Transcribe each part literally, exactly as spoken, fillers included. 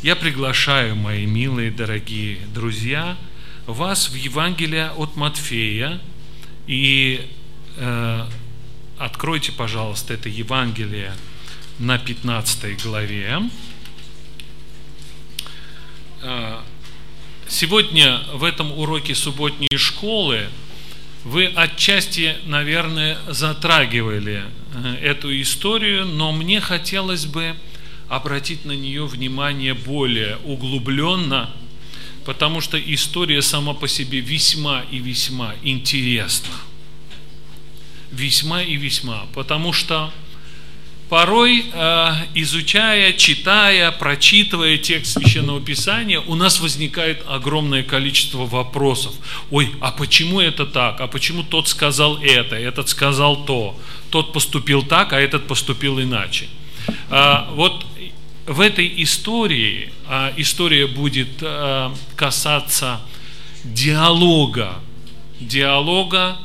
я приглашаю, мои милые, дорогие друзья, вас в Евангелие от Матфея. И э, откройте, пожалуйста, это Евангелие на пятнадцатой главе. Сегодня в этом уроке субботней школы вы отчасти, наверное, затрагивали эту историю, но мне хотелось бы обратить на нее внимание более углубленно, потому что история сама по себе весьма и весьма интересна. Весьма и весьма, потому что порой, изучая, читая, прочитывая текст Священного Писания, у нас возникает огромное количество вопросов. Ой, а почему это так? А почему тот сказал это, этот сказал то? Тот поступил так, а этот поступил иначе. Вот в этой истории, история будет касаться диалога, диалога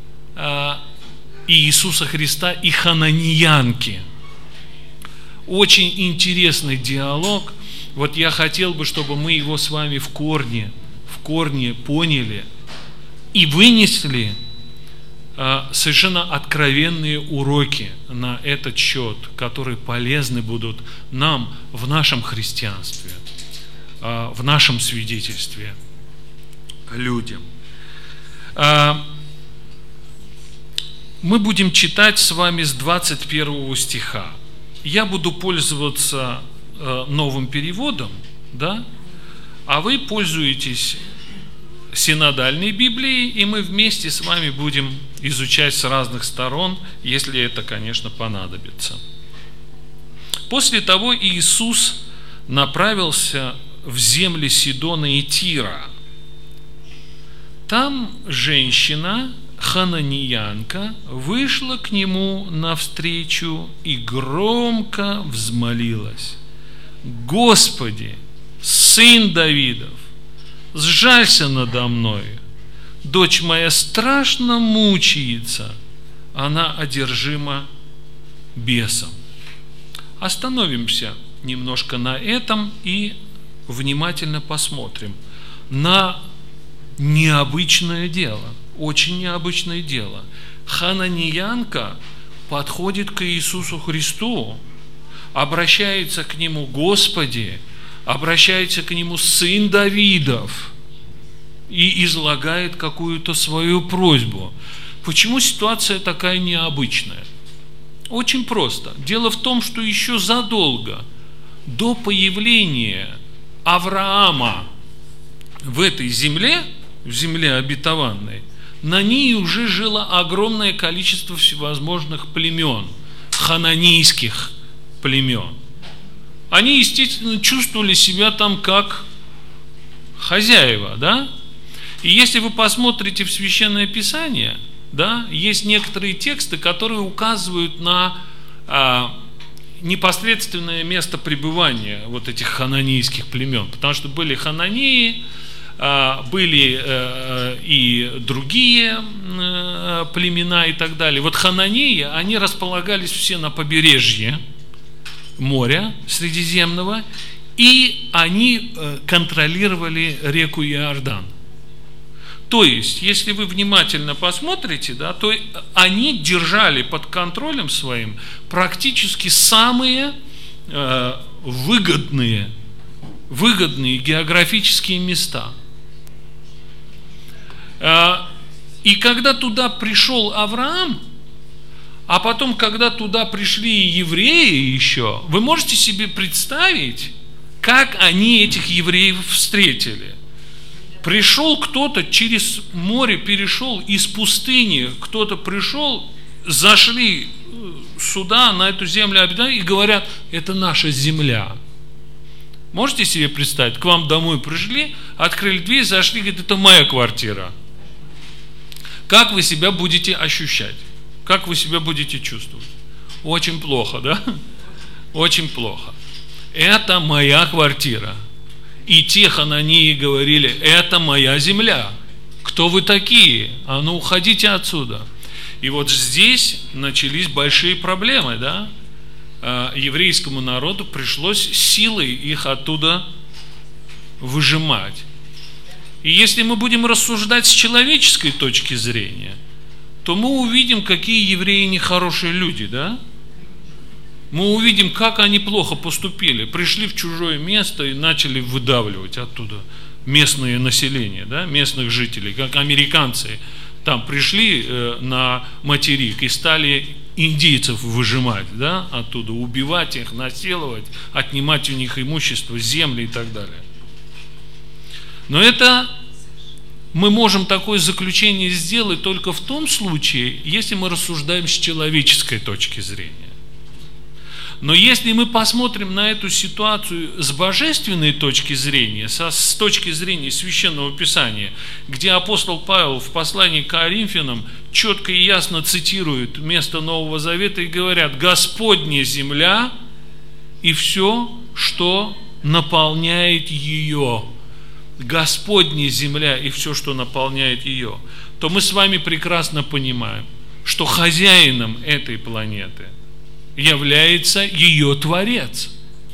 Иисуса Христа и хананиянки. Очень интересный диалог. Вот я хотел бы, чтобы мы его с вами в корне, в корне поняли и вынесли а, совершенно откровенные уроки на этот счет, которые полезны будут нам в нашем христианстве, а, в нашем свидетельстве людям. А, мы будем читать с вами с двадцать первого стиха. Я буду пользоваться э, новым переводом, да, а вы пользуетесь синодальной Библией, и мы вместе с вами будем изучать с разных сторон, если это, конечно, понадобится. После того Иисус направился в земли Сидона и Тира. Там женщина, хананиянка, вышла к нему навстречу и громко взмолилась: «Господи, сын Давидов, сжалься надо мной, дочь моя страшно мучается, она одержима бесом». Остановимся немножко на этом и внимательно посмотрим на необычное дело. Очень необычное дело. Хананиянка подходит к Иисусу Христу, обращается к Нему: «Господи», обращается к Нему: «Сын Давидов», и излагает какую-то свою просьбу. Почему ситуация такая необычная? Очень просто. Дело в том, что еще задолго до появления Авраама в этой земле, в земле обетованной, на ней уже жило огромное количество всевозможных племен, хананейских племен. Они, естественно, чувствовали себя там как хозяева, да? И если вы посмотрите в Священное Писание, да, есть некоторые тексты, которые указывают на а, непосредственное место пребывания вот этих хананейских племен, потому что были хананеи, были и другие племена и так далее. Вот хананеи, они располагались все на побережье моря Средиземного, и они контролировали реку Иордан. То есть, если вы внимательно посмотрите, да, то они держали под контролем своим практически самые выгодные, выгодные географические места. И когда туда пришел Авраам, а потом, когда туда пришли евреи еще, вы можете себе представить, как они этих евреев встретили. Пришел кто-то через море, перешел из пустыни, кто-то пришел, зашли сюда, на эту землю обетованную, и говорят: это наша земля. Можете себе представить, к вам домой пришли, открыли дверь, зашли, говорят: это моя квартира. Как вы себя будете ощущать? Как вы себя будете чувствовать? Очень плохо, да? Очень плохо. Это моя квартира. И те хананеи говорили: это моя земля. Кто вы такие? А ну, уходите отсюда. И вот здесь начались большие проблемы, да? еврейскому народу пришлось силой их оттуда выжимать. И если мы будем рассуждать с человеческой точки зрения, то мы увидим, какие евреи нехорошие люди, да? Мы увидим, как они плохо поступили. Пришли в чужое место и начали выдавливать оттуда местное население, да? Местных жителей, как американцы там пришли э, на материк и стали индейцев выжимать, да? Оттуда, убивать их, насиловать, отнимать у них имущество, земли и так далее. Но это мы можем такое заключение сделать только в том случае, если мы рассуждаем с человеческой точки зрения. Но если мы посмотрим на эту ситуацию с божественной точки зрения, со, с точки зрения Священного Писания, где апостол Павел в послании к Коринфянам четко и ясно цитирует место Нового Завета и говорят: «Господня земля и все, что наполняет ее». Господня земля и все, что наполняет ее, то мы с вами прекрасно понимаем, что хозяином этой планеты является ее Творец.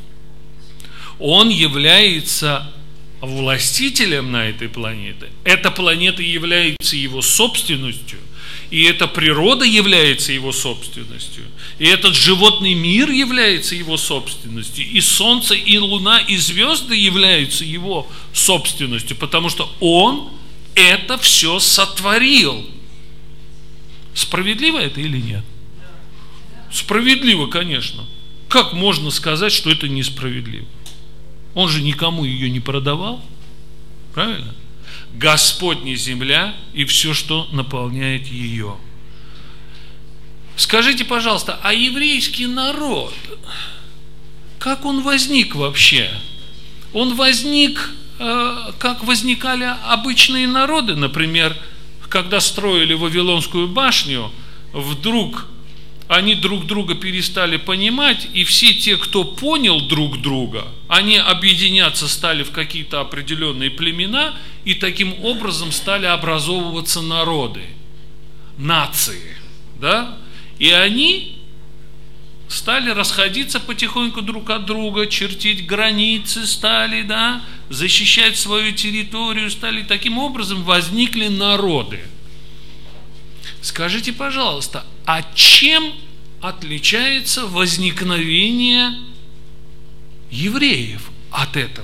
Он является властителем на этой планете. Эта планета является его собственностью, и эта природа является его собственностью, и этот животный мир является его собственностью, и солнце, и луна, и звезды являются его собственностью, потому что он это все сотворил. Справедливо это или нет? Справедливо, конечно. Как можно сказать, что это несправедливо? Он же никому ее не продавал, правильно? Господня земля и все, что наполняет ее. Скажите, пожалуйста, а еврейский народ, как он возник вообще? Он возник, э, как возникали обычные народы, например, когда строили Вавилонскую башню, вдруг они друг друга перестали понимать, и все те, кто понял друг друга, они объединяться стали в какие-то определенные племена, и таким образом стали образовываться народы, нации, да? И они стали расходиться потихоньку друг от друга, чертить границы стали, да? Защищать свою территорию стали. Таким образом возникли народы. Скажите, пожалуйста, а чем отличается возникновение евреев от этого?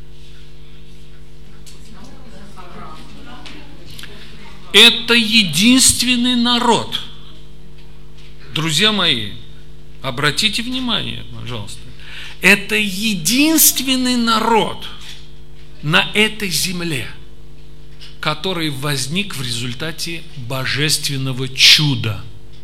Это единственный народ. Друзья мои, обратите внимание, пожалуйста. Это единственный народ на этой земле, который возник в результате божественного чуда.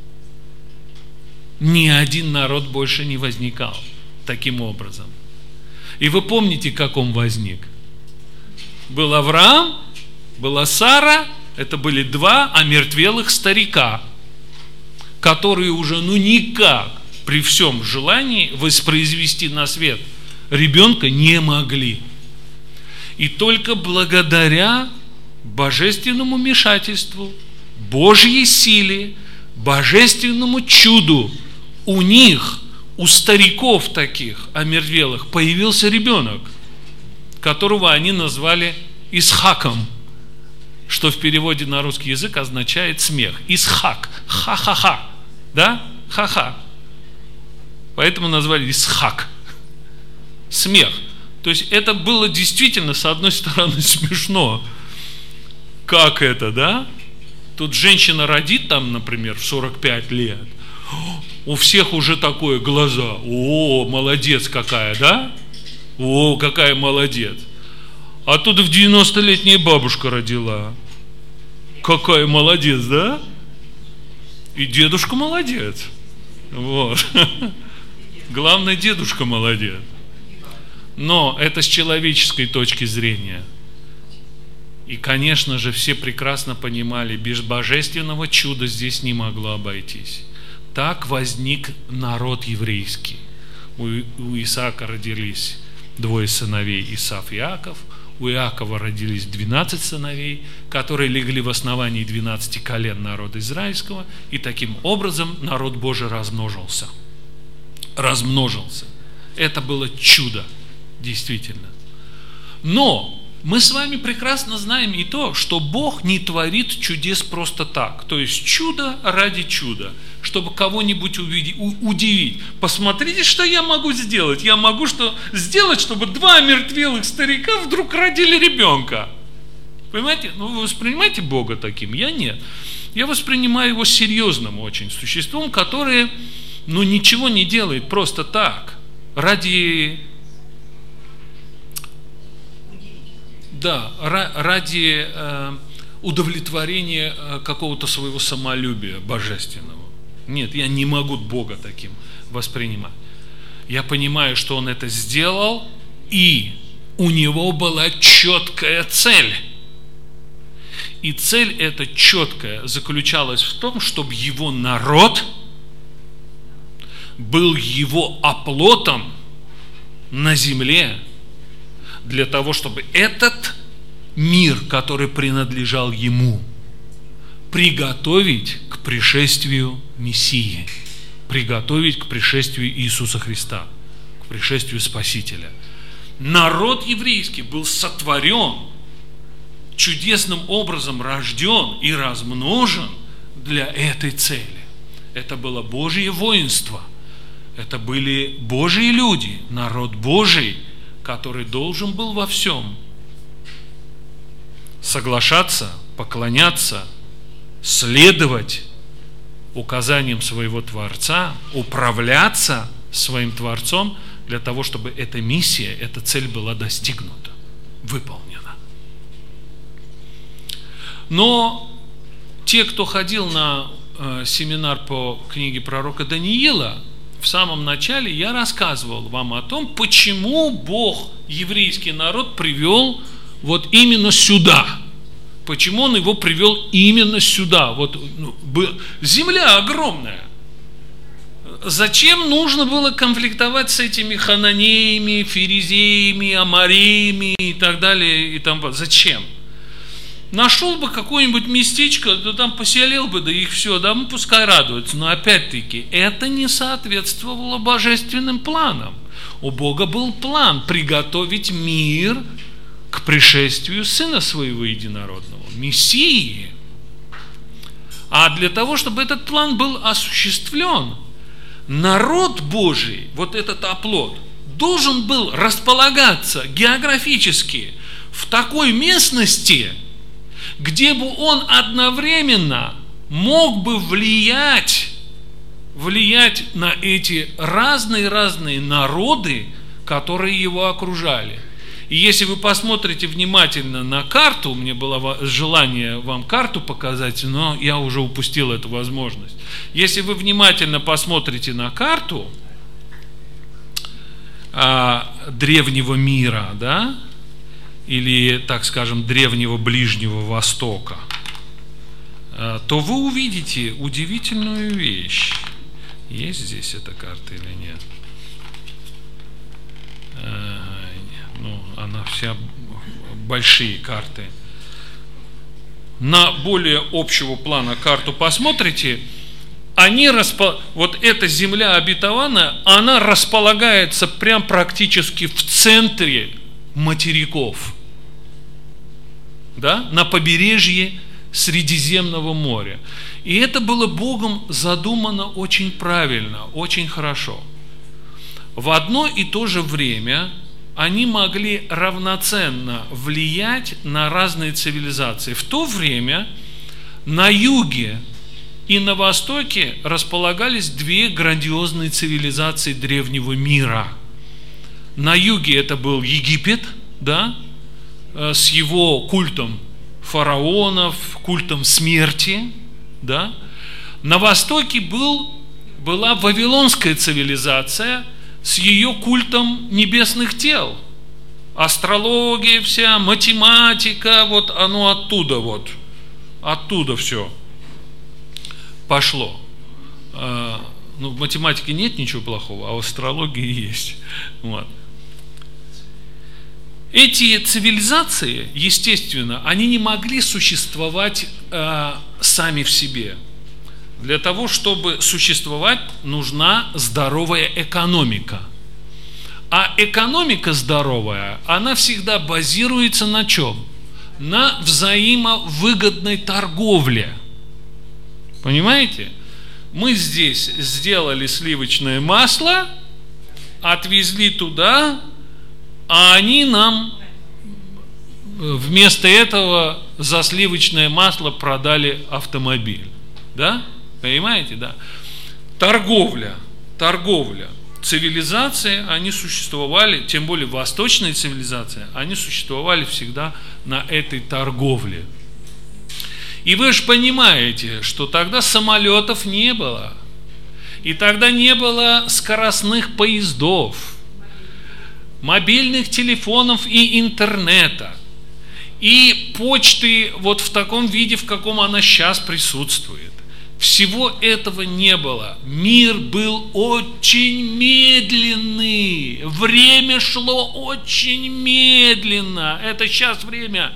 Ни один народ больше не возникал таким образом. И вы помните, как он возник? Был Авраам, была Сара, это были два омертвелых старика, которые уже ну никак при всем желании воспроизвести на свет ребенка не могли. И только благодаря божественному вмешательству, Божьей силе, божественному чуду у них, у стариков таких омертвелых, появился ребенок, которого они назвали Исхаком, что в переводе на русский язык означает смех. Исхак, ха-ха-ха, да, ха-ха. Поэтому назвали Исхак, смех. То есть это было действительно, с одной стороны, смешно. Как это, да? Тут женщина родит там, например, в сорок пять лет. У всех уже такое глаза. О, молодец какая, да? О, какая молодец. А тут в девяностолетняя бабушка родила. Какая молодец, да? И дедушка молодец. Вот. Главное, дедушка молодец. Но это с человеческой точки зрения. И, конечно же, все прекрасно понимали, без божественного чуда здесь не могло обойтись. Так возник народ еврейский. У, у Исаака родились двое сыновей, Исав и Иаков. У Иакова родились двенадцать сыновей, которые легли в основании двенадцати колен народа израильского, и таким образом народ Божий размножился. размножился. Это было чудо, действительно. Но мы с вами прекрасно знаем и то, что Бог не творит чудес просто так. То есть чудо ради чуда, чтобы кого-нибудь увидеть, удивить. Посмотрите, что я могу сделать. Я могу что сделать, чтобы два мертвелых старика вдруг родили ребенка. Понимаете? Ну, вы воспринимаете Бога таким? Я нет. Я воспринимаю его серьезным очень существом, которое, ну, ничего не делает просто так. Ради... Да, ради э, удовлетворения э, какого-то своего самолюбия божественного. Нет, я не могу Бога таким воспринимать. Я понимаю, что Он это сделал, и у Него была четкая цель. И цель эта четкая заключалась в том, чтобы Его народ был Его оплотом на земле, для того, чтобы этот мир, который принадлежал Ему, приготовить к пришествию Мессии, приготовить к пришествию Иисуса Христа, к пришествию Спасителя. Народ еврейский был сотворен, чудесным образом рожден и размножен для этой цели. Это было Божье воинство, это были Божьи люди, народ Божий, который должен был во всем соглашаться, поклоняться, следовать указаниям своего Творца, управляться своим Творцом для того, чтобы эта миссия, эта цель была достигнута, выполнена. Но те, кто ходил на э, семинар по книге пророка Даниила, в самом начале я рассказывал вам о том, почему Бог еврейский народ привел вот именно сюда. Почему Он его привел именно сюда. Вот, ну, земля огромная. Зачем нужно было конфликтовать с этими хананеями, ферезеями, амореями и так далее? И там, зачем? Нашел бы какое-нибудь местечко, да там поселил бы, да их все, да, ну, пускай радуются. Но опять-таки, это не соответствовало божественным планам. У Бога был план приготовить мир к пришествию Сына Своего Единородного, Мессии. А для того, чтобы этот план был осуществлен, народ Божий, вот этот оплот, должен был располагаться географически в такой местности, где бы он одновременно мог бы влиять, влиять на эти разные-разные народы, которые его окружали. И если вы посмотрите внимательно на карту, у меня было желание вам карту показать, но я уже упустил эту возможность. Если вы внимательно посмотрите на карту а, древнего мира, да, или, так скажем, древнего Ближнего Востока, то вы увидите удивительную вещь. Есть здесь эта карта или нет? Ну, она вся большие карты. На более общего плана карту посмотрите, они распо... вот эта земля обетованная, она располагается прям практически в центре материков, да, на побережье Средиземного моря. И это было Богом задумано очень правильно, очень хорошо. В одно и то же время они могли равноценно влиять на разные цивилизации. В то время на юге и на востоке располагались две грандиозные цивилизации древнего мира. На юге это был Египет, да, с его культом фараонов, культом смерти, да. На востоке был, была вавилонская цивилизация с ее культом небесных тел. Астрология вся, математика, вот оно оттуда вот, оттуда все пошло. Ну, в математике нет ничего плохого, а в астрологии есть. Вот. Эти цивилизации, естественно, они не могли существовать э, сами в себе. Для того, чтобы существовать, нужна здоровая экономика. А экономика здоровая, она всегда базируется на чем? На взаимовыгодной торговле. Понимаете? Мы здесь сделали сливочное масло, отвезли туда, а они нам вместо этого за сливочное масло продали автомобиль. Да? Понимаете, да? Торговля, торговля. Цивилизации, они существовали, тем более восточные цивилизации, они существовали всегда на этой торговле. И вы же понимаете, что тогда самолетов не было. И тогда не было скоростных поездов, мобильных телефонов и интернета. И почты вот в таком виде, в каком она сейчас присутствует. Всего этого не было. Мир был очень медленный. Время шло очень медленно. Это сейчас время.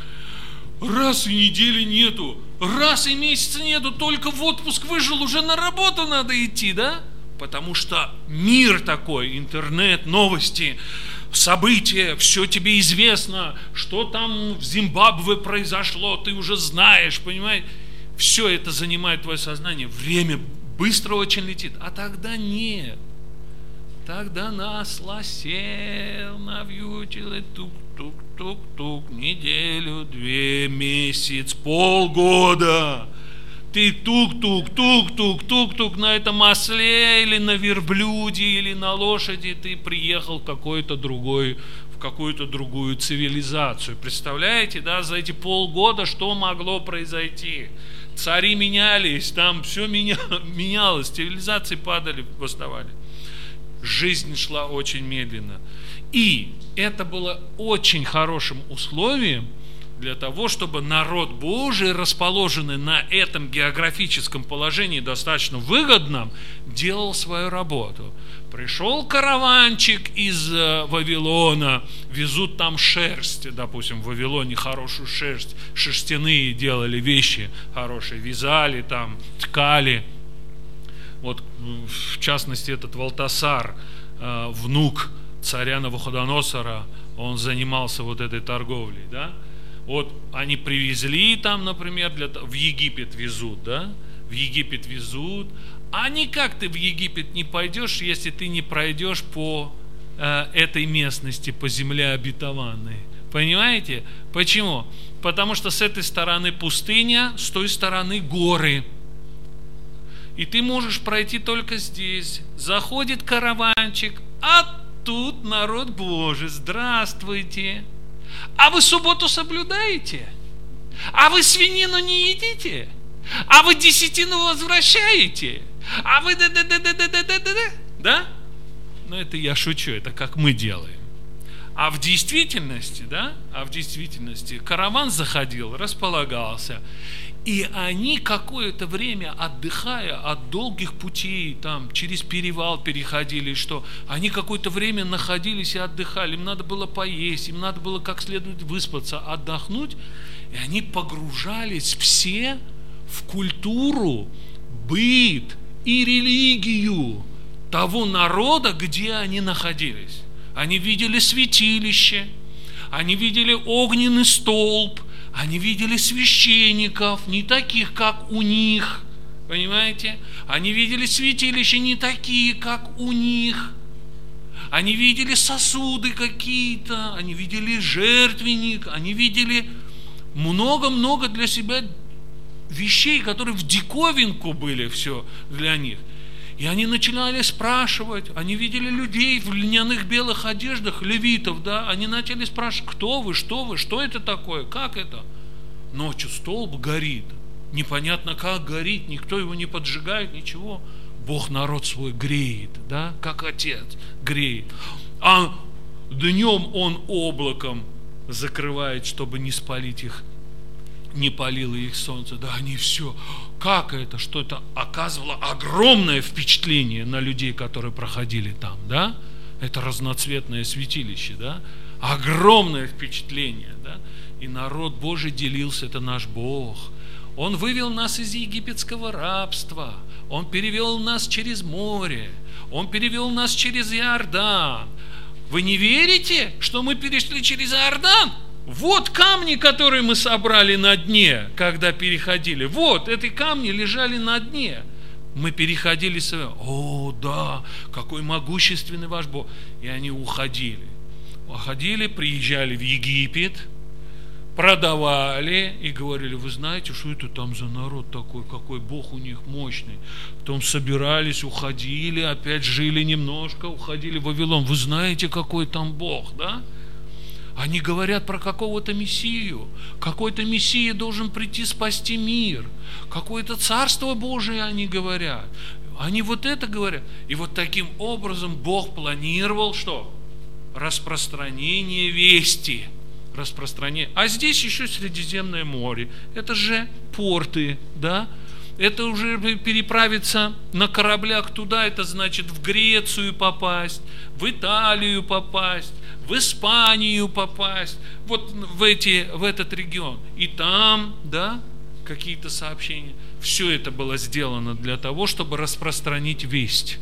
Раз и недели нету. Раз и месяца нету. Только в отпуск вышел, уже на работу надо идти, да? Потому что мир такой, интернет, новости, события, все тебе известно. Что там в Зимбабве произошло, ты уже знаешь, понимаешь? Все это занимает твое сознание. Время быстро очень летит. А тогда нет. Тогда на осла сел, навьючил, тук-тук-тук-тук, неделю, две, месяц, полгода. Ты тук-тук-тук-тук-тук-тук на этом осле или на верблюде или на лошади ты приехал в какой-то другой, в какую-то другую цивилизацию. Представляете, да, за эти полгода что могло произойти? Цари менялись, там все меня, менялось, цивилизации падали, восставали. Жизнь шла очень медленно. И это было очень хорошим условием для того, чтобы народ Божий, расположенный на этом географическом положении достаточно выгодном, делал свою работу. Пришел караванчик из Вавилона, везут там шерсть, допустим, в Вавилоне хорошую шерсть, шерстяные делали вещи хорошие, вязали там, ткали. Вот, в частности, этот Валтасар, внук царя Навуходоносора, он занимался вот этой торговлей, да? Вот они привезли там, например, для, в Египет везут, да? В Египет везут. А никак ты в Египет не пойдешь, если ты не пройдешь по э, этой местности, по земле обетованной. Понимаете? Почему? Потому что с этой стороны пустыня, с той стороны горы. И ты можешь пройти только здесь. Заходит караванчик, а тут народ Божий. Здравствуйте. А вы субботу соблюдаете? А вы свинину не едите? А вы десятину возвращаете? А вы да-да-да-да-да-да-да-да? Да? Ну, это я шучу, это как мы делаем. А в действительности, да? А в действительности караван заходил, располагался. И они какое-то время, отдыхая от долгих путей, там, через перевал переходили, что они какое-то время находились и отдыхали. Им надо было поесть, им надо было как следует выспаться, отдохнуть. И они погружались все в культуру, быт и религию того народа, где они находились. Они видели святилище, они видели огненный столб, они видели священников, не таких, как у них, понимаете? Они видели святилища не такие, как у них. Они видели сосуды какие-то, они видели жертвенник, они видели много-много для себя вещей, которые в диковинку были все для них. И они начинали спрашивать, они видели людей в льняных белых одеждах, левитов, да, они начали спрашивать, кто вы, что вы, что это такое, как это? Ночью столб горит, непонятно как горит, никто его не поджигает, ничего. Бог народ свой греет, да, как отец греет. А днем он облаком закрывает, чтобы не спалить их, не палило их солнце. Да они все, как это, что это оказывало огромное впечатление на людей, которые проходили там, да? Это разноцветное святилище, да? Огромное впечатление, да? И народ Божий делился, это наш Бог. Он вывел нас из египетского рабства. Он перевел нас через море. Он перевел нас через Иордан. Вы не верите, что мы перешли через Иордан? Вот камни, которые мы собрали на дне, когда переходили. Вот, эти камни лежали на дне. Мы переходили с... О, да, какой могущественный ваш Бог. И они уходили. Уходили, приезжали в Египет, продавали и говорили: вы знаете, что это там за народ такой, какой Бог у них мощный. Потом собирались, уходили, опять жили немножко, уходили в Вавилон. Вы знаете, какой там Бог, да? Они говорят про какого-то Мессию. Какой-то Мессия должен прийти спасти мир. Какое-то Царство Божие они говорят. Они вот это говорят. И вот таким образом Бог планировал что? Распространение вести. Распространение. А здесь еще Средиземное море. Это же порты, да? Это уже переправиться на кораблях туда, это значит в Грецию попасть, в Италию попасть, в Испанию попасть, вот в, эти, в этот регион. И там, да, какие-то сообщения. Все это было сделано для того, чтобы распространить весть.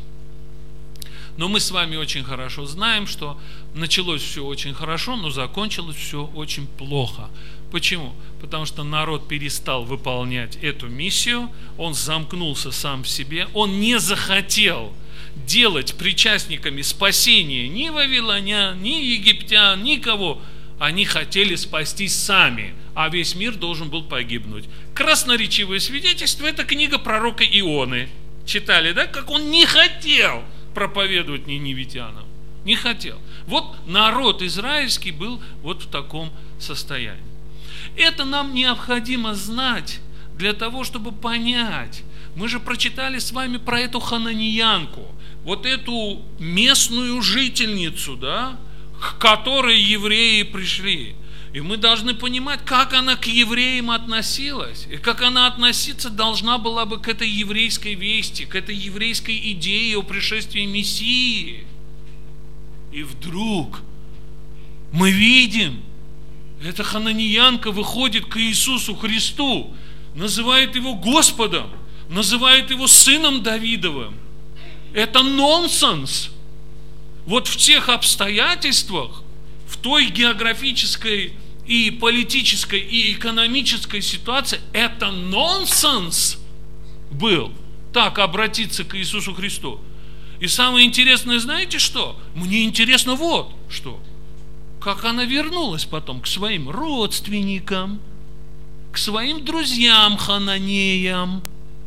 Но мы с вами очень хорошо знаем, что началось все очень хорошо, но закончилось все очень плохо. Почему? Потому что народ перестал выполнять эту миссию, он замкнулся сам в себе, он не захотел делать причастниками спасения ни вавилонян, ни египтян, никого. Они хотели спастись сами, а весь мир должен был погибнуть. Красноречивое свидетельство – это книга пророка Ионы. Читали, да? Как он не хотел проповедовать ниневитянам. Не хотел. Вот народ израильский был вот в таком состоянии. Это нам необходимо знать для того, чтобы понять. Мы же прочитали с вами про эту хананеянку, вот эту местную жительницу, да, к которой евреи пришли. И мы должны понимать, как она к евреям относилась, и как она относиться должна была бы к этой еврейской вести, к этой еврейской идее о пришествии Мессии. И вдруг мы видим, эта хананеянка выходит к Иисусу Христу, называет его Господом, называет его сыном Давидовым. Это нонсенс. Вот в тех обстоятельствах, в той географической и политической и экономической ситуации, это нонсенс был так обратиться к Иисусу Христу. И самое интересное, знаете что? Мне интересно вот что. Как она вернулась потом к своим родственникам, к своим друзьям хананеям.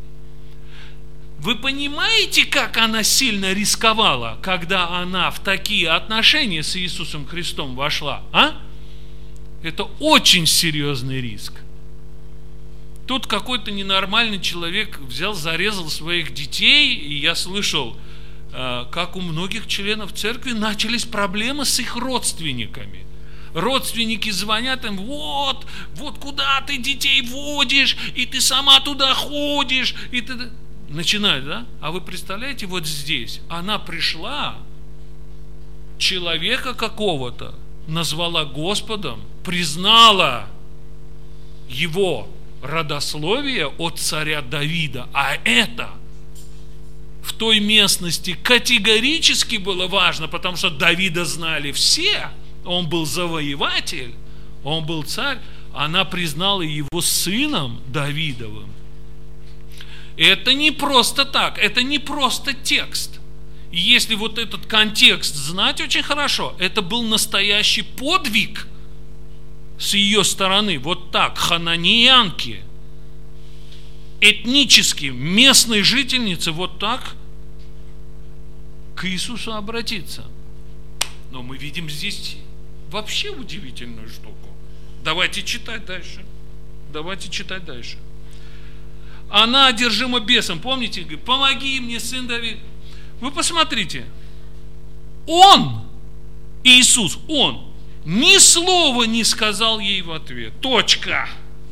Вы понимаете, как она сильно рисковала, когда она в такие отношения с Иисусом Христом вошла? А? Это очень серьезный риск. Тут какой-то ненормальный человек взял, зарезал своих детей, и я слышал, как у многих членов церкви начались проблемы с их родственниками. Родственники звонят им: вот, вот куда ты детей водишь, и ты сама туда ходишь, и ты... Начинают, да? А вы представляете, вот здесь она пришла, человека какого-то назвала Господом, признала его родословие от царя Давида, а это в той местности категорически было важно, потому что Давида знали все, он был завоеватель, он был царь, она признала его сыном Давидовым. Это не просто так, это не просто текст. И если вот этот контекст знать очень хорошо, это был настоящий подвиг с ее стороны, вот так, хананеянки, этнически местной жительницы, вот так к Иисусу обратиться. Но мы видим здесь вообще удивительную штуку. Давайте читать дальше. Давайте читать дальше. Она одержима бесом, помните? Говорит: помоги мне, сын Давид. Вы посмотрите. Он, Иисус, Он, ни слова не сказал ей в ответ. Точка.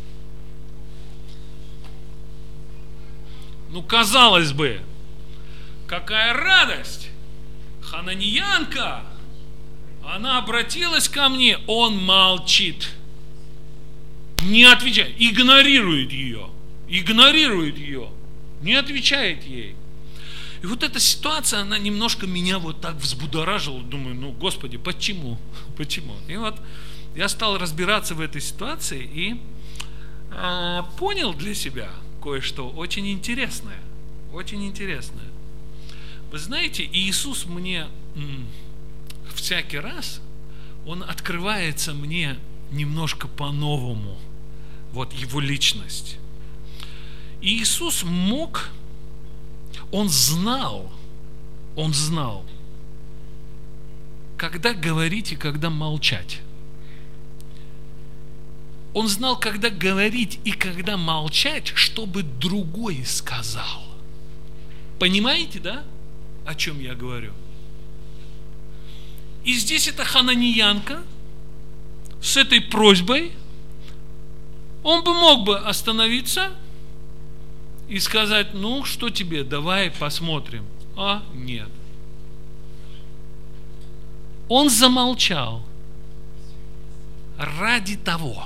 Ну, казалось бы, какая радость. Хананеянка, она обратилась ко мне, он молчит. Не отвечает, игнорирует ее. игнорирует ее, не отвечает ей. И вот эта ситуация, она немножко меня вот так взбудоражила. Думаю, ну, Господи, почему? Почему? И вот я стал разбираться в этой ситуации и э, понял для себя кое-что очень интересное. Очень интересное. Вы знаете, Иисус мне м, всякий раз, Он открывается мне немножко по-новому. Вот Его личность. И Иисус мог... Он знал, он знал, когда говорить и когда молчать. Он знал, когда говорить и когда молчать, чтобы другой сказал. Понимаете, да, о чем я говорю? И здесь эта хананиянка с этой просьбой, он бы мог бы остановиться и сказать, ну, что тебе, давай посмотрим. А, нет. Он замолчал ради того,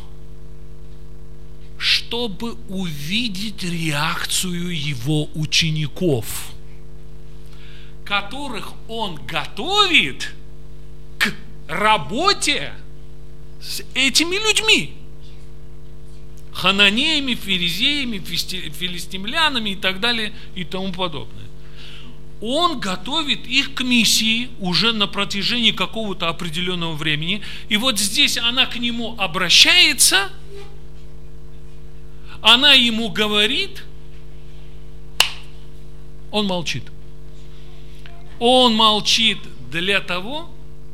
чтобы увидеть реакцию его учеников, которых он готовит к работе с этими людьми. Хананеями, фарисеями, филистимлянами и так далее и тому подобное. Он готовит их к миссии уже на протяжении какого-то определенного времени. И вот здесь она к нему обращается, она ему говорит, он молчит. Он молчит для того,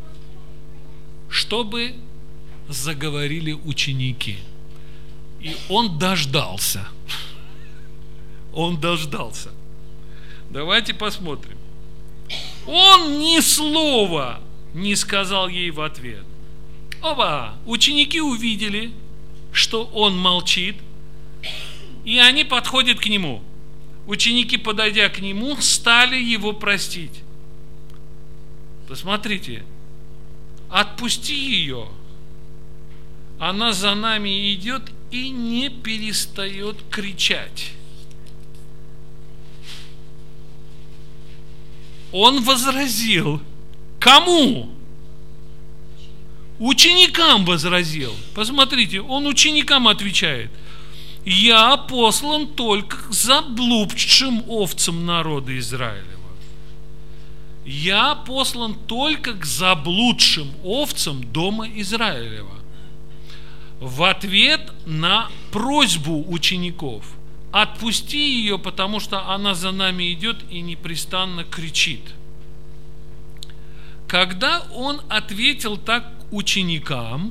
чтобы заговорили ученики. И он дождался. Он дождался. Давайте посмотрим. Он ни слова не сказал ей в ответ. Оба! Ученики увидели, что он молчит, и они подходят к нему. Ученики, подойдя к нему, стали его простить. Посмотрите. Отпусти ее. Она за нами идет и не перестает кричать. Он возразил. Кому? Ученикам возразил. Посмотрите, он ученикам отвечает. Я послан только к заблудшим овцам народа Израилева. Я послан только к заблудшим овцам дома Израилева. В ответ на просьбу учеников: отпусти ее, потому что она за нами идет и непрестанно кричит. Когда он ответил так ученикам,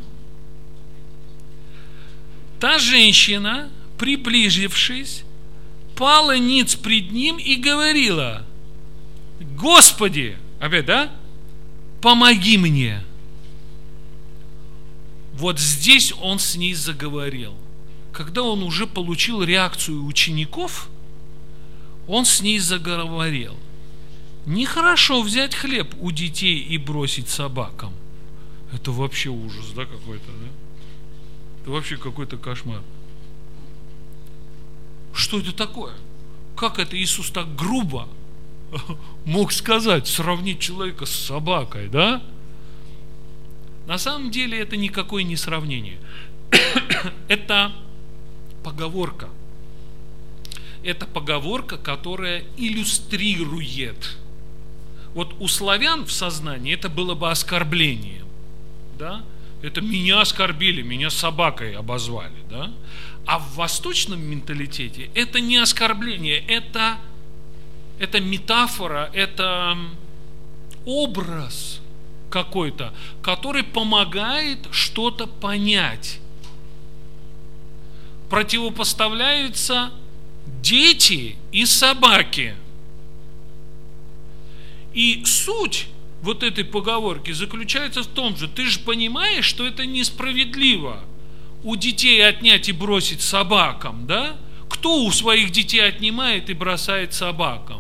та женщина, приближившись, пала ниц пред ним и говорила: Господи, опять, да? Помоги мне. Вот здесь он с ней заговорил. Когда он уже получил реакцию учеников, он с ней заговорил. Нехорошо взять хлеб у детей и бросить собакам. Это вообще ужас, да, какой-то, да? Это вообще какой-то кошмар. Что это такое? Как это Иисус так грубо мог сказать, сравнить человека с собакой, да? На самом деле это никакое не сравнение. Это поговорка. Это поговорка, которая иллюстрирует. Вот у славян в сознании это было бы оскорблением. Да? Это меня оскорбили, меня собакой обозвали. Да? А в восточном менталитете это не оскорбление, это, это метафора, это образ какой-то, который помогает что-то понять. Противопоставляются дети и собаки. И суть вот этой поговорки заключается в том же: ты же понимаешь, что это несправедливо у детей отнять и бросить собакам, да? Кто у своих детей отнимает и бросает собакам?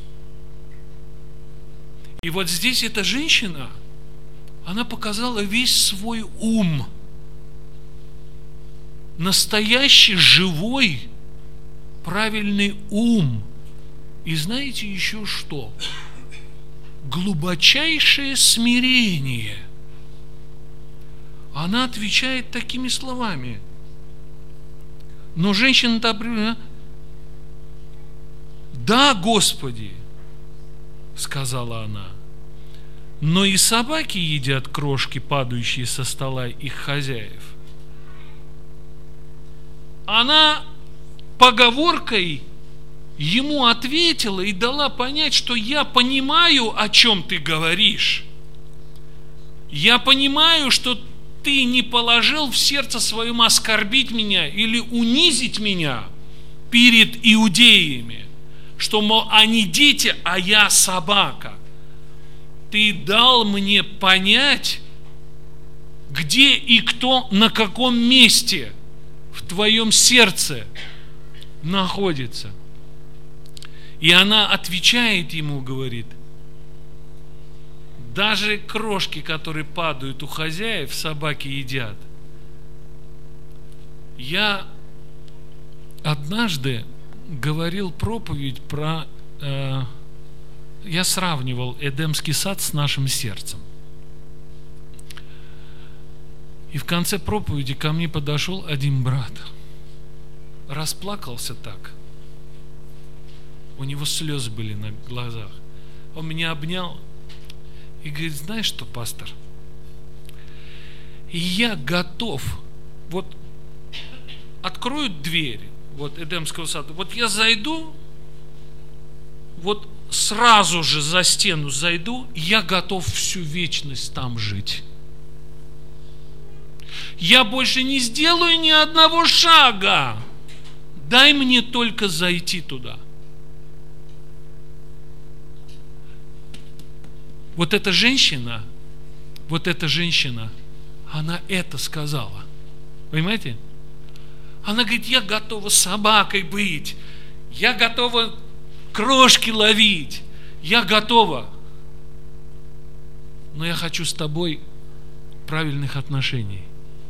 И вот здесь эта женщина, она показала весь свой ум, настоящий, живой правильный ум. И знаете еще что? Глубочайшее смирение. Она отвечает такими словами. Но женщина-то определенно: да, Господи, сказала она, но и собаки едят крошки, падающие со стола их хозяев. Она поговоркой ему ответила и дала понять, что я понимаю, о чем ты говоришь. Я понимаю, что ты не положил в сердце своем оскорбить меня или унизить меня перед иудеями, что, мол, они дети, а я собака. Ты дал мне понять, где и кто, на каком месте в твоем сердце находится. И она отвечает ему, говорит: даже крошки, которые падают у хозяев, собаки едят. Я однажды говорил проповедь про... Э, я сравнивал Эдемский сад с нашим сердцем. И в конце проповеди ко мне подошел один брат. Расплакался так. У него слезы были на глазах. Он меня обнял и говорит: знаешь что, пастор, я готов, вот откроют дверь вот Эдемского сада, вот я зайду, вот сразу же за стену зайду, я готов всю вечность там жить. Я больше не сделаю ни одного шага. Дай мне только зайти туда. Вот эта женщина, вот эта женщина, она это сказала. Понимаете? Она говорит: я готова собакой быть, я готова крошки ловить, я готова. Но я хочу с тобой правильных отношений.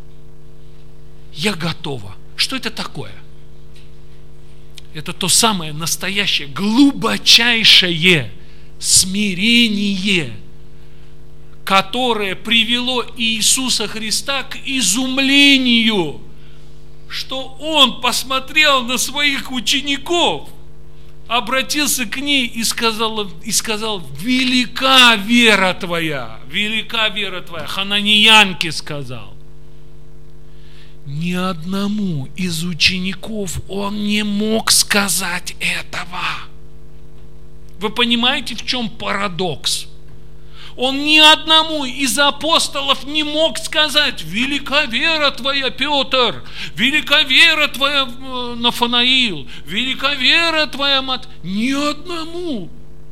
Я готова. Что это такое? Это то самое настоящее, глубочайшее смирение, которое привело Иисуса Христа к изумлению, что Он посмотрел на своих учеников, обратился к ней и сказал, и сказал: велика вера твоя, велика вера твоя. Хананиянке сказал. Ни одному из учеников Он не мог сказать этого. Вы понимаете, в чем парадокс? Он ни одному из апостолов не мог сказать: велика вера твоя, Петр, велика вера твоя, Нафанаил, велика вера твоя, Мат. Ни одному.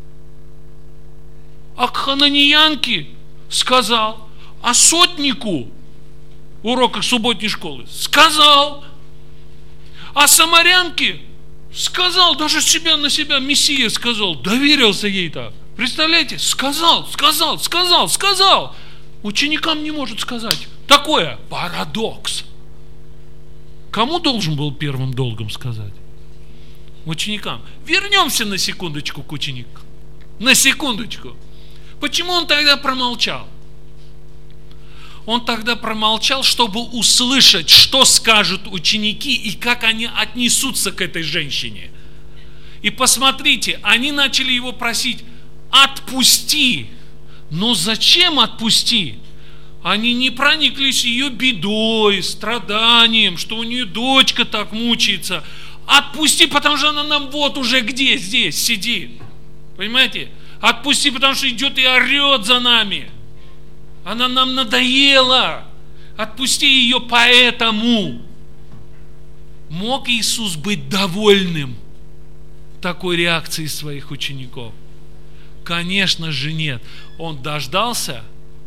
А к хананиянке сказал, а сотнику в уроках субботней школы сказал, а самарянке сказал, даже себя на себя Мессия сказал, доверился ей так. Представляете? Сказал, сказал, сказал, сказал. Ученикам не может сказать. Такое парадокс. Кому должен был первым долгом сказать? Ученикам. Вернемся на секундочку к ученикам. На секундочку. Почему он тогда промолчал? Он тогда промолчал, чтобы услышать, что скажут ученики и как они отнесутся к этой женщине. И посмотрите, они начали его просить: отпусти. Но зачем отпусти? Они не прониклись ее бедой, страданием, что у нее дочка так мучается. Отпусти, потому что она нам вот уже где здесь сидит. Понимаете? Отпусти, потому что идет и орет за нами. Она нам надоела. Отпусти ее поэтому. Мог Иисус быть довольным такой реакцией своих учеников? Конечно же нет. Он дождался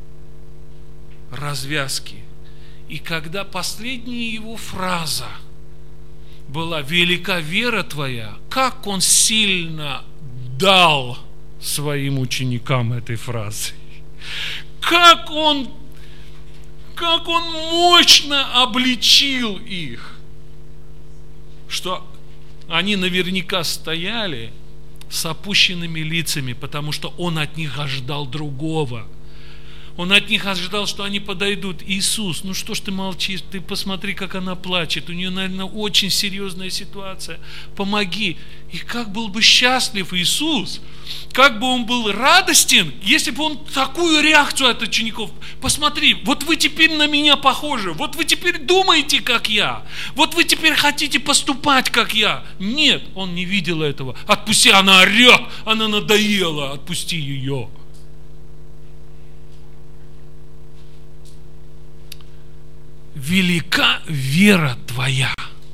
развязки. И когда последняя его фраза была «велика вера твоя», как он сильно дал своим ученикам этой фразы. Как он, как он мощно обличил их, что они наверняка стояли с опущенными лицами, потому что он от них ожидал другого. Он от них ожидал, что они подойдут. Иисус, ну что ж ты молчишь? Ты посмотри, как она плачет. У нее, наверное, очень серьезная ситуация. Помоги. И как был бы счастлив Иисус, как бы он был радостен, если бы он такую реакцию от учеников. Посмотри, вот вы теперь на меня похожи. Вот вы теперь думаете, как я. Вот вы теперь хотите поступать, как я. Нет, он не видел этого. Отпусти, она орет, она надоела. Отпусти ее. Велика вера твоя.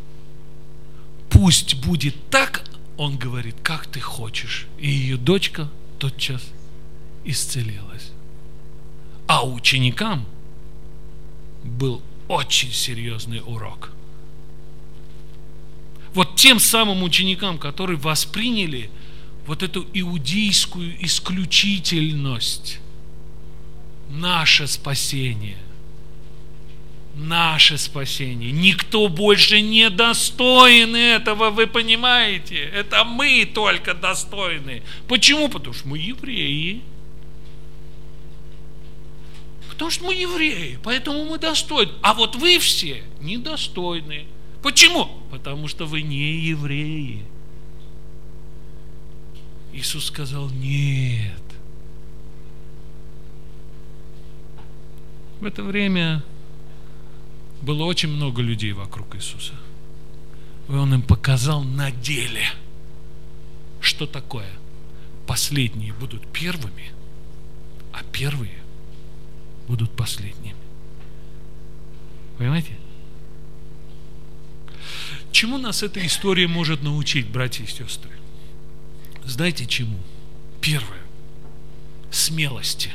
Пусть будет так, он говорит, как ты хочешь. И ее дочка тотчас исцелилась. А ученикам был очень серьезный урок. Вот тем самым ученикам, которые восприняли вот эту иудейскую исключительность, наше спасение, наше спасение. Никто больше не достоин этого, вы понимаете? Это мы только достойны. Почему? Потому что мы евреи. Потому что мы евреи, поэтому мы достойны. А вот вы все недостойны. Почему? Потому что вы не евреи. Иисус сказал: нет. В это время было очень много людей вокруг Иисуса. И Он им показал на деле, что такое. Последние будут первыми, а первые будут последними. Понимаете? Чему нас эта история может научить, братья и сестры? Знаете чему? Первое. Смелости.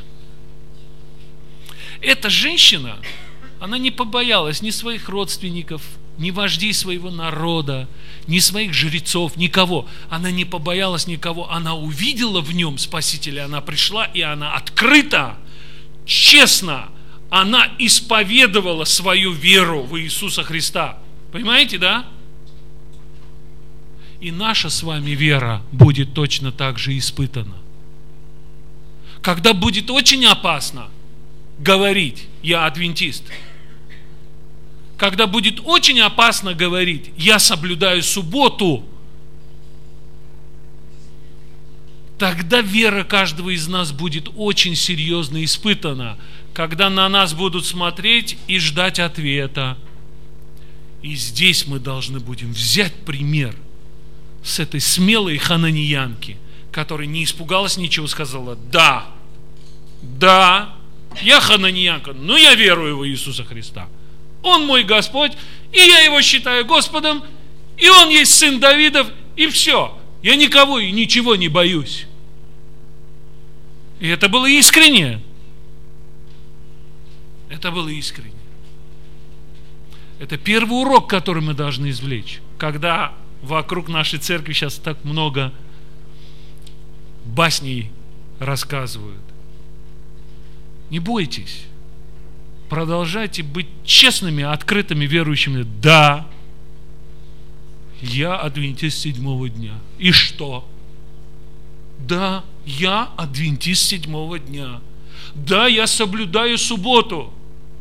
Эта женщина, она не побоялась ни своих родственников, ни вождей своего народа, ни своих жрецов, никого. Она не побоялась никого. Она увидела в нем Спасителя. Она пришла, и она открыто, честно, она исповедовала свою веру в Иисуса Христа. Понимаете, да? И наша с вами вера будет точно так же испытана. Когда будет очень опасно говорить: я адвентист. Когда будет очень опасно говорить: я соблюдаю субботу, тогда вера каждого из нас будет очень серьезно испытана, когда на нас будут смотреть и ждать ответа. И здесь мы должны будем взять пример с этой смелой хананиянки, которая не испугалась ничего, сказала: да, да, я хананиянка, но я верую в Иисуса Христа. Он мой Господь, и я его считаю Господом, и он есть сын Давидов, и все. Я никого и ничего не боюсь. И это было искренне. Это было искренне. Это первый урок, который мы должны извлечь. Когда вокруг нашей церкви сейчас так много басней рассказывают. Не бойтесь. Продолжайте быть честными, открытыми, верующими. Да, я адвентист седьмого дня. И что? Да, я адвентист седьмого дня. Да, я соблюдаю субботу.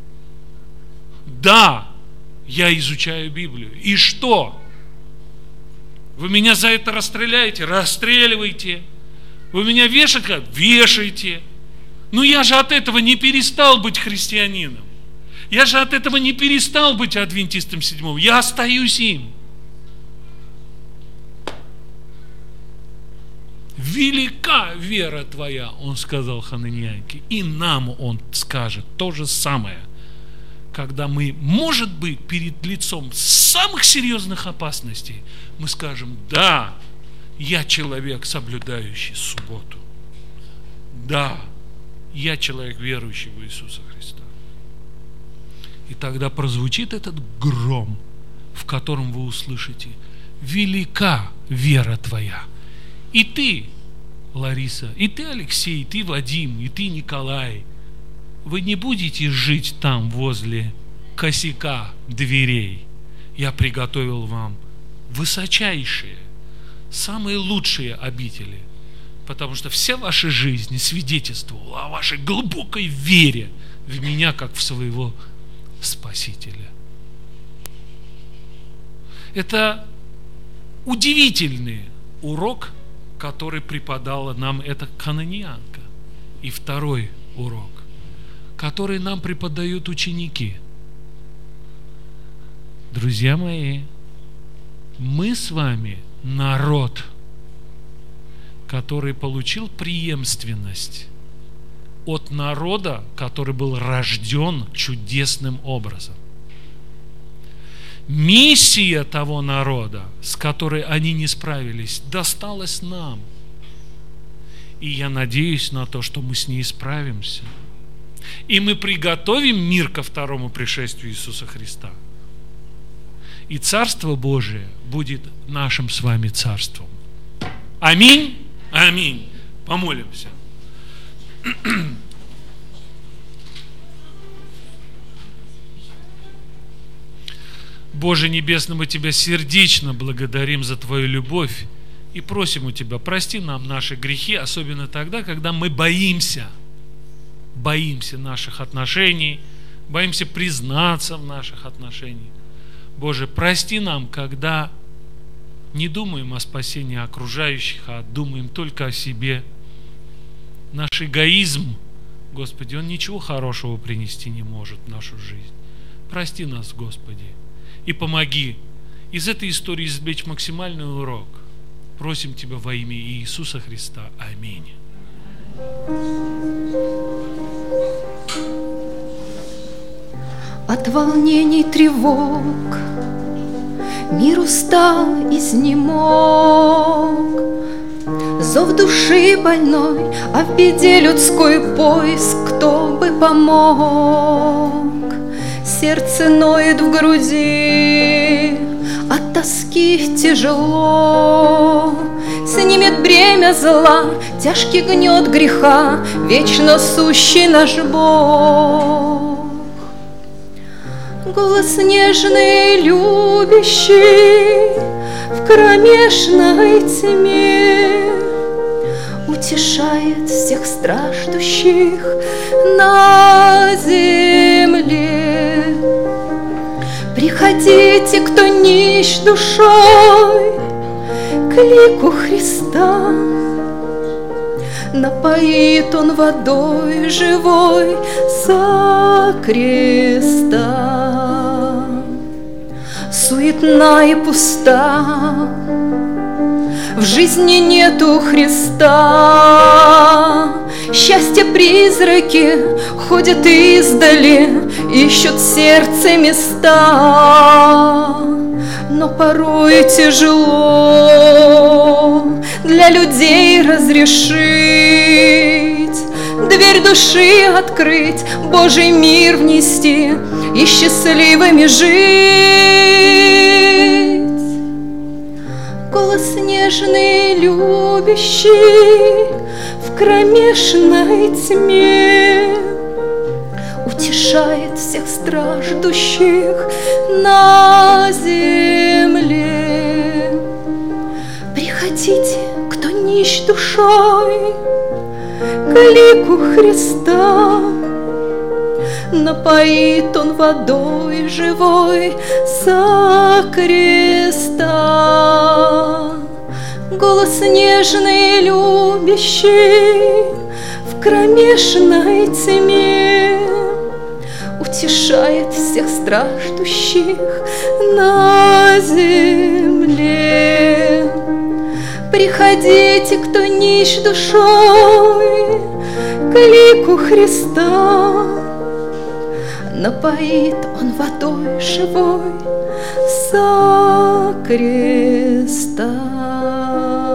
Да, я изучаю Библию. И что? Вы меня за это расстреляете? Расстреливайте. Вы меня вешать хотите? Вешайте. Но я же от этого не перестал быть христианином. Я же от этого не перестал быть адвентистом седьмого. Я остаюсь им. Велика вера твоя, он сказал хананиянке. И нам он скажет то же самое. Когда мы, может быть, перед лицом самых серьезных опасностей, мы скажем: да, я человек, соблюдающий субботу. Да, я человек, верующий в Иисуса Христа. И тогда прозвучит этот гром, в котором вы услышите: велика вера твоя. И ты, Лариса, и ты, Алексей, и ты, Вадим, и ты, Николай, вы не будете жить там возле косяка дверей. Я приготовил вам высочайшие, самые лучшие обители, потому что вся ваша жизнь свидетельствовала о вашей глубокой вере в меня, как в своего Спасителя. Это удивительный урок, который преподала нам эта канонеянка. И второй урок, который нам преподают ученики. Друзья мои, мы с вами народ, который получил преемственность от народа, который был рожден чудесным образом. Миссия того народа, с которой они не справились, досталась нам. И я надеюсь на то, что мы с ней справимся. И мы приготовим мир ко второму пришествию Иисуса Христа. И Царство Божие будет нашим с вами царством. Аминь. Аминь. Помолимся. Боже Небесный, мы Тебя сердечно благодарим за Твою любовь и просим у Тебя, прости нам наши грехи, особенно тогда, когда мы боимся, боимся наших отношений, боимся признаться в наших отношениях. Боже, прости нам, когда не думаем о спасении окружающих, а думаем только о себе. Наш эгоизм, Господи, он ничего хорошего принести не может в нашу жизнь. Прости нас, Господи, и помоги из этой истории извлечь максимальный урок. Просим Тебя во имя Иисуса Христа. Аминь. От волнений, тревог мир устал, изнемог. Зов души больной, а в беде людской поиск, кто бы помог. Сердце ноет в груди, от тоски тяжело. Снимет бремя зла, тяжкий гнет греха, вечно сущий наш Бог. Голос нежный, любящий в кромешной тьме утешает всех страждущих на земле. Приходите, кто нищ душой, к лику Христа. Напоит Он водой живой за креста. Суетна и пуста, в жизни нету Христа. Счастье призраки ходят издали, ищут сердце места. Но порой тяжело для людей разрешить, дверь души открыть, Божий мир внести и счастливыми жить. Голос нежный, любящий в кромешной тьме утешает всех страждущих на земле. Приходите, кто нищ душой, к лику Христа. Напоит Он водой живой за креста. Голос нежный, любящий в кромешной тьме утешает всех страждущих на земле. Приходите, кто нищ душой, к лику Христа. Напоит Он водой живой за креста.